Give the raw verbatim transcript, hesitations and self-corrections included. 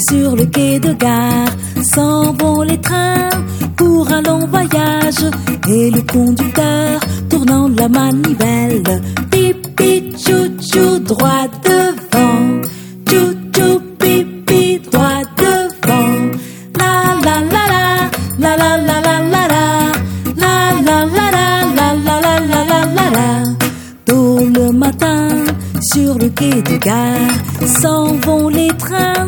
Sur le quai de gare s'en vont les trains pour un long voyage. Et le conducteur tournant la manivelle, pipi chou-chou droit devant, chou-chou pipi droit devant. La la la la, la la la la la la, la la la la, la la la la la la la. Tôt le matin, sur le quai de gare s'en vont les trains